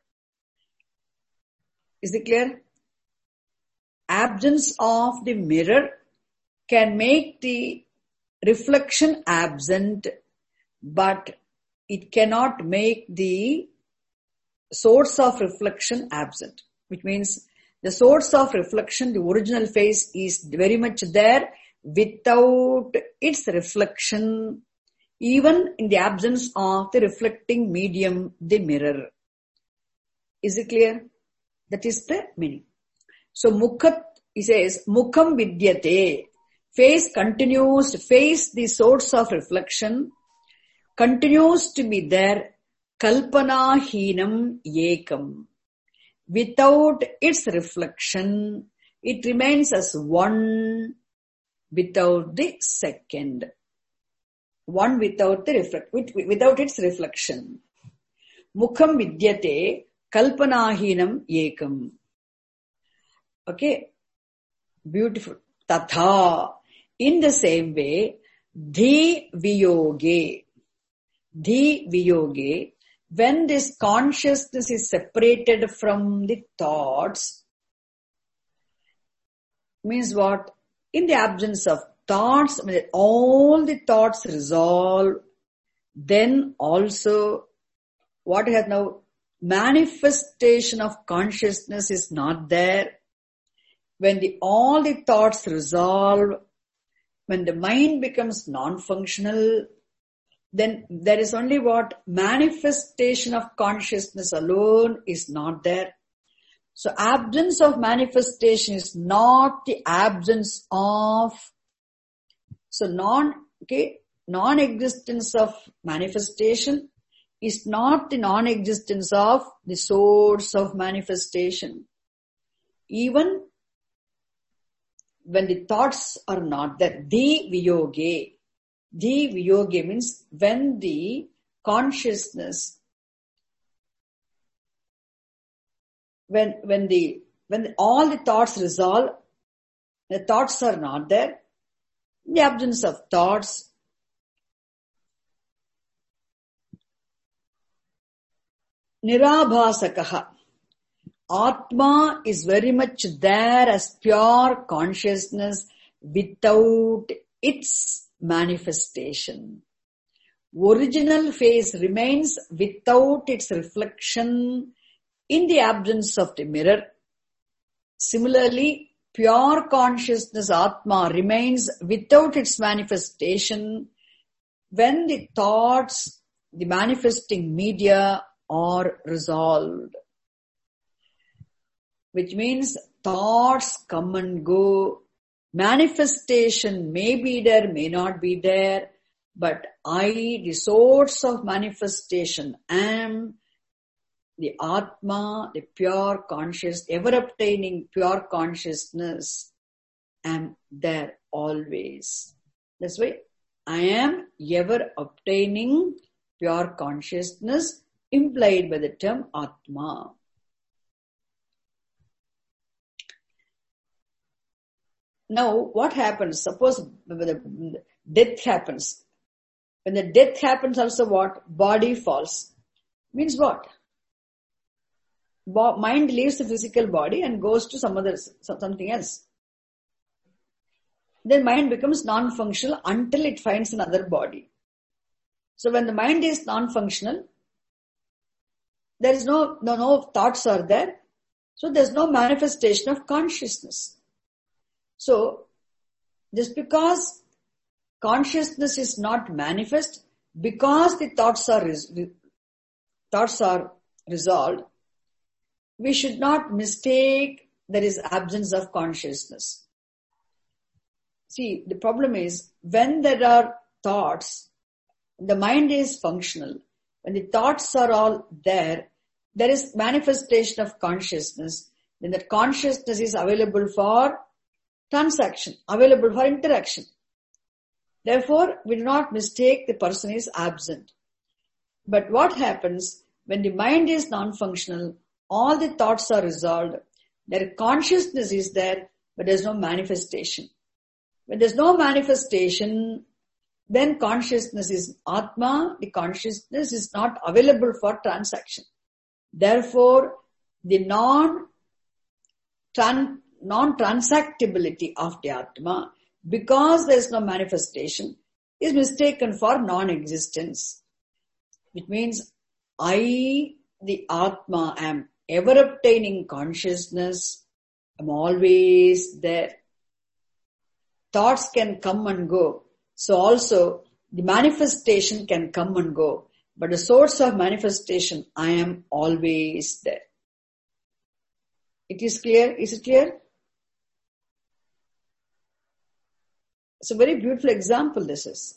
Is it clear? Absence of the mirror can make the reflection absent, but it cannot make the source of reflection absent. Which means the source of reflection, the original face, is very much there without its reflection, even in the absence of the reflecting medium, the mirror. Is it clear? That is the meaning. So mukhat, he says, mukham vidyate. Face continues, face, the source of reflection, continues to be there, kalpana heenam ekam. Without its reflection, it remains as one without the second. One without its reflection. Mukham vidyate kalpana heenam ekam. Okay. Beautiful. Tatha. In the same way, dhi viyoge, when this consciousness is separated from the thoughts, means what? In the absence of thoughts, when all the thoughts resolve, then also what has now manifestation of consciousness is not there. When all the thoughts resolve, when the mind becomes non-functional, then there is only what? Manifestation of consciousness alone is not there. So absence of manifestation is not the absence of, non-existence of manifestation is not the non-existence of the source of manifestation. Even when the thoughts are not there, dhi viyoge means when the consciousness, when all the thoughts resolve, the thoughts are not there, in the absence of thoughts, nirabhasakaha, Atma is very much there as pure consciousness without its manifestation. Original face remains without its reflection in the absence of the mirror. Similarly, pure consciousness Atma remains without its manifestation when the thoughts, the manifesting media, are resolved. Which means thoughts come and go. Manifestation may be there, may not be there. But I, the source of manifestation, am the Atma, the pure conscious, ever-obtaining pure consciousness, am there always. That's why I am ever-obtaining pure consciousness, implied by the term Atma. Now, what happens? Suppose the death happens. When the death happens also what? Body falls. Means what? Mind leaves the physical body and goes to something else. Then mind becomes non-functional until it finds another body. So when the mind is non-functional, there is no thoughts are there. So there's no manifestation of consciousness. So just because consciousness is not manifest, because the thoughts are resolved, we should not mistake there is absence of consciousness. See, the problem is when there are thoughts, the mind is functional. When the thoughts are all there is manifestation of consciousness. Then that consciousness is available for transaction, available for interaction. Therefore, we do not mistake the person is absent. But what happens when the mind is non-functional, all the thoughts are resolved, their consciousness is there, but there's no manifestation. When there's no manifestation, then consciousness is Atma, the consciousness is not available for transaction. Therefore, the non-transactability of the Atma, because there is no manifestation, is mistaken for non-existence. Which means, I, the Atma, am ever obtaining consciousness, am always there. Thoughts can come and go. So also, the manifestation can come and go. But the source of manifestation, I am always there. It is clear? Is it clear? It's a very beautiful example, this is.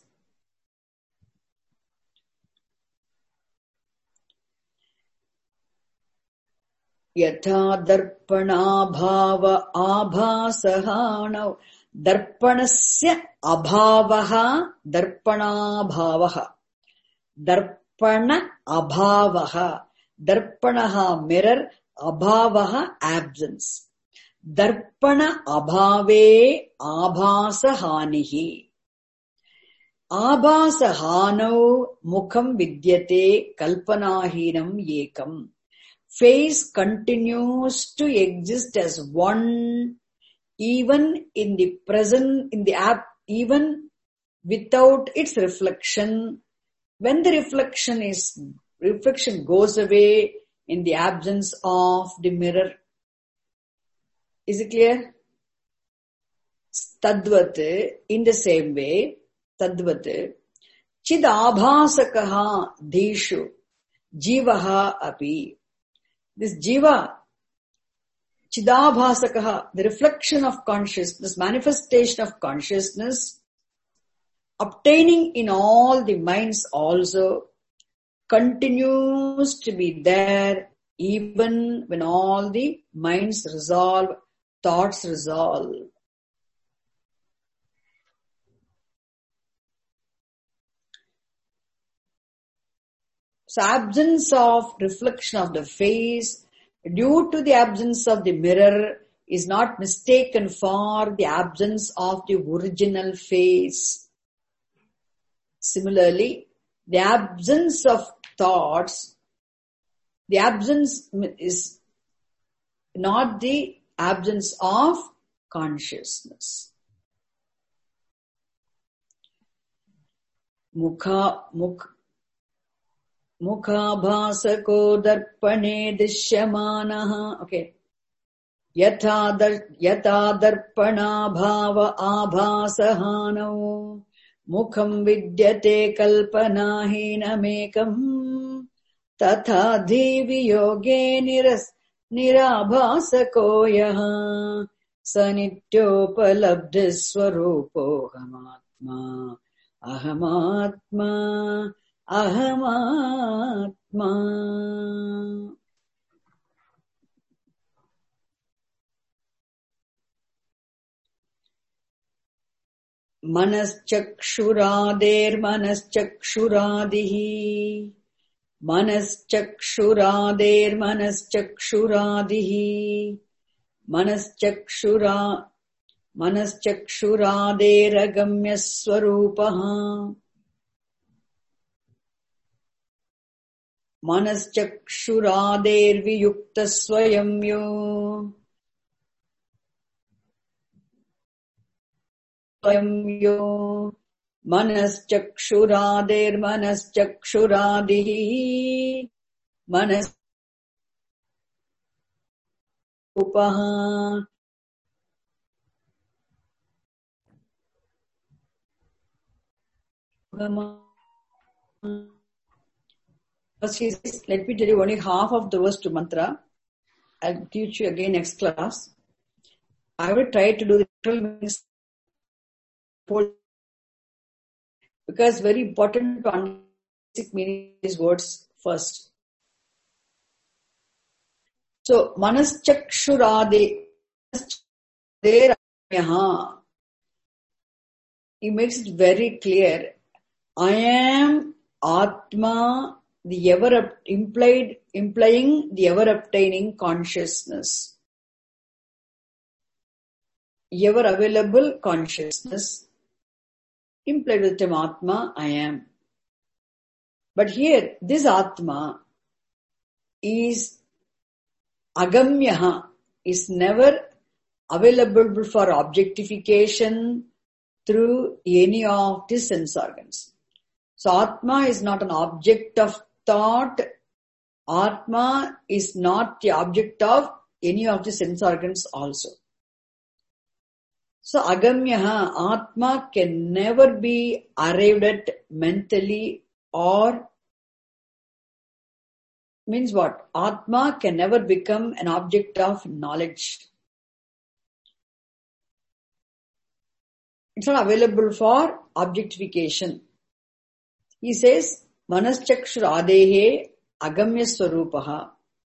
Yatha darpana bhava abhasahanau darpanasya abhavaha darpana bhavaha darpana abhavaha darpanaha mirror abhavaha absence darpana abhave abhasahanihi abhasahanau mukham vidyate kalpanahinam yekam. Face continues to exist as one even in the present, in the app, even without its reflection. When the reflection goes away in the absence of the mirror. Is it clear? Tadvat, in the same way, Tadvat, Chidabhasakaha Dhishu Jivaha api. This jiva, chidabhasakaha, the reflection of consciousness, manifestation of consciousness, obtaining in all the minds also, continues to be there even when all the minds resolve, thoughts resolve. So absence of reflection of the face due to the absence of the mirror is not mistaken for the absence of the original face. Similarly, the absence of thoughts, the absence is not the absence of consciousness. Mukhabhasako darpane dishyamanaha. Okay. Yatha darpana bhava abhasahanau mukham vidyate kalpanahinamekam tatha dhivi yoge nirabhasako yaha sanityopalabdhiswarupo ahamatma ahamatma ahamatma. Manaschakshurader manaschakshuradihi manaschakshurader manaschakshuradihi manaschakshurader agamya swarupaha Manaschakshurader viyukta swayamyo Manaschakshurader manaschakshuradihi Upaha. Let me tell you only half of the verse to mantra. I'll teach you again next class. I will try to do the literal meanings because very important to understand basic meaning these words first. So, Manaschakshurade, he makes it very clear. I am Atma, the implying the ever obtaining consciousness, ever available consciousness, implied with the term Atma, I am. But here, this Atma is agamyaha, is never available for objectification through any of the sense organs. So Atma is not an object of thought. Atma is not the object of any of the sense organs also. So agamyaha, Atma can never be arrived at mentally or means what? Atma can never become an object of knowledge. It's not available for objectification. He says, Manaschakshuradehe agamya swarupaha.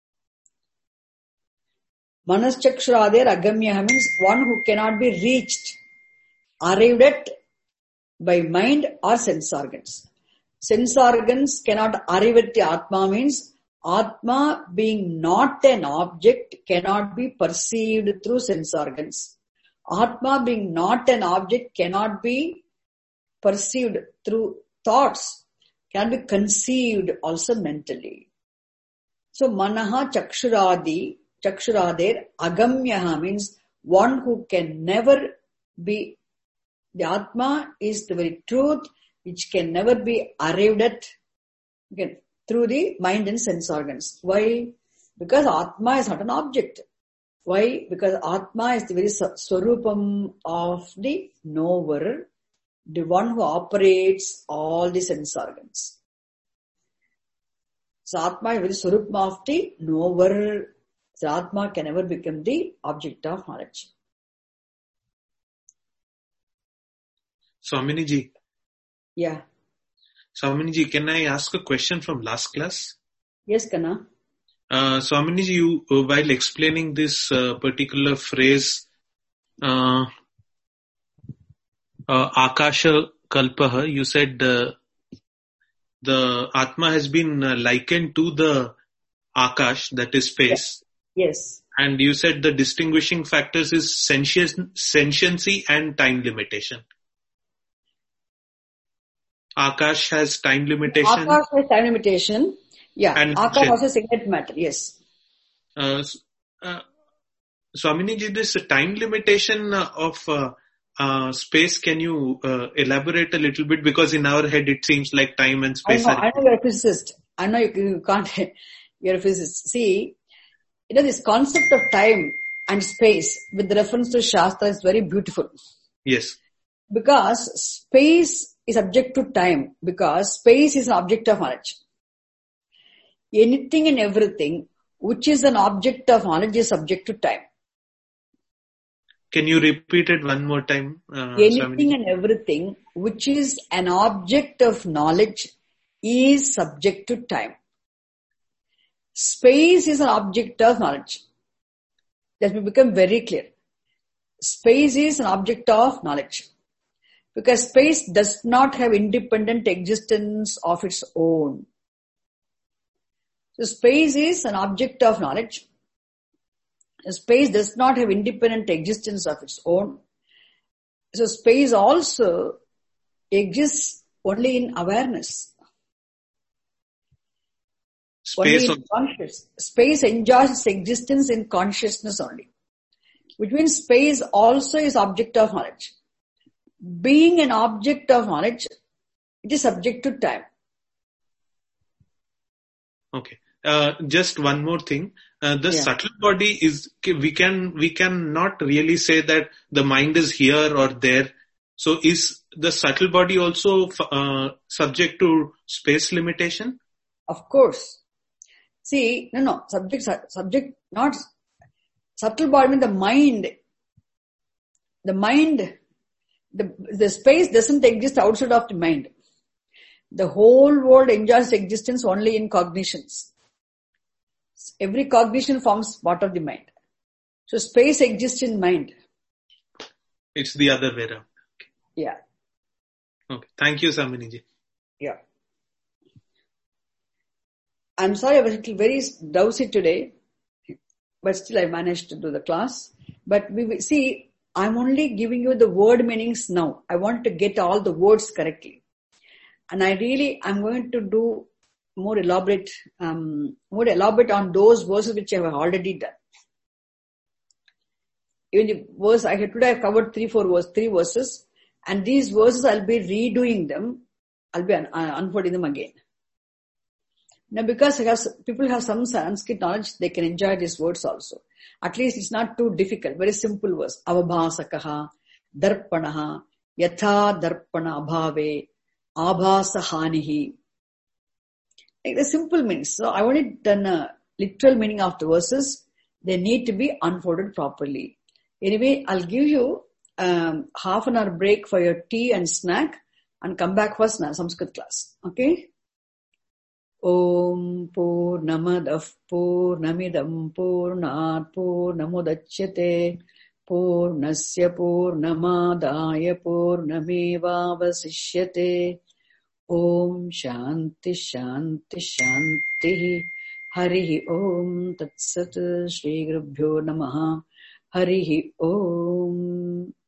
Manaschakshuradehe agamya means one who cannot be reached, arrived at by mind or sense organs. Sense organs cannot arrive at the Atma means Atma being not an object cannot be perceived through sense organs. Atma being not an object cannot be perceived through thoughts, can be conceived also mentally. So manaha chakshurader agamyaha means one who can never be, the Atma is the very truth which can never be arrived at again, through the mind and sense organs. Why? Because Atma is not an object. Why? Because Atma is the very swarupam of the knower, the one who operates all the sense organs. So Atma is the very swarupam of the knower. So Atma can never become the object of knowledge. Swaminiji. Yeah. Swaminiji, can I ask a question from last class? Yes, Kana. Swaminiji, you, while explaining this particular phrase, Akasha Kalpaha, you said the Atma has been likened to the Akash, that is space. Yes. And you said the distinguishing factors is sentiency and time limitation. Akash has time limitation. Akash has time limitation. Yeah. And Akash also singlet matter. Yes. Swaminiji, this time limitation of space, can you elaborate a little bit? Because in our head it seems like time and space I know you're a physicist. I know you can't. You're a physicist. See, this concept of time and space with reference to Shastra is very beautiful. Yes. Because space is subject to time, because space is an object of knowledge. Anything and everything which is an object of knowledge is subject to time. Can you repeat it one more time? Anything and everything which is an object of knowledge is subject to time. Space is an object of knowledge. That will become very clear. Space is an object of knowledge. Because space does not have independent existence of its own. So space is an object of knowledge. Space does not have independent existence of its own. So space also exists only in awareness. Space enjoys its existence in consciousness only. Which means space also is object of knowledge. Being an object of knowledge, it is subject to time. Okay. just one more thing. The Yeah. subtle body is, we can not really say that the mind is here or there. So is the subtle body also subject to space limitation? Of course. See, no, subject, not subtle body, I mean the mind, the space doesn't exist outside of the mind. The whole world enjoys existence only in cognitions. Every cognition forms part of the mind. So space exists in mind. It's the other way around. Okay. Yeah. Okay. Thank you, Saminiji. Yeah. I'm sorry I was a little very drowsy today, but still I managed to do the class. But we will see, I'm only giving you the word meanings now. I want to get all the words correctly. And I'm going to do more elaborate on those verses which I have already done. Even the verse today I've covered 3 verses, and these verses I'll be redoing them. I'll be unfolding them again. Now, because people have some Sanskrit knowledge, they can enjoy these words also. At least it's not too difficult. Very simple verse. Avabhasakaha, darpanaha, yatha darpana abhave, abhasa hanihi. Like the simple meanings. So I wanted done a literal meaning of the verses. They need to be unfolded properly. Anyway, I'll give you half an hour break for your tea and snack and come back for Sanskrit class. Okay? Om Purnamadah Purnamidam Purnat Purnamudachyate Purnasya Purnamadaya Purnamevavasishyate. Om Shanti Shanti Shanti. Harihi Om Tat Sat. Shri Gurubhyo Namaha. Harihi Om.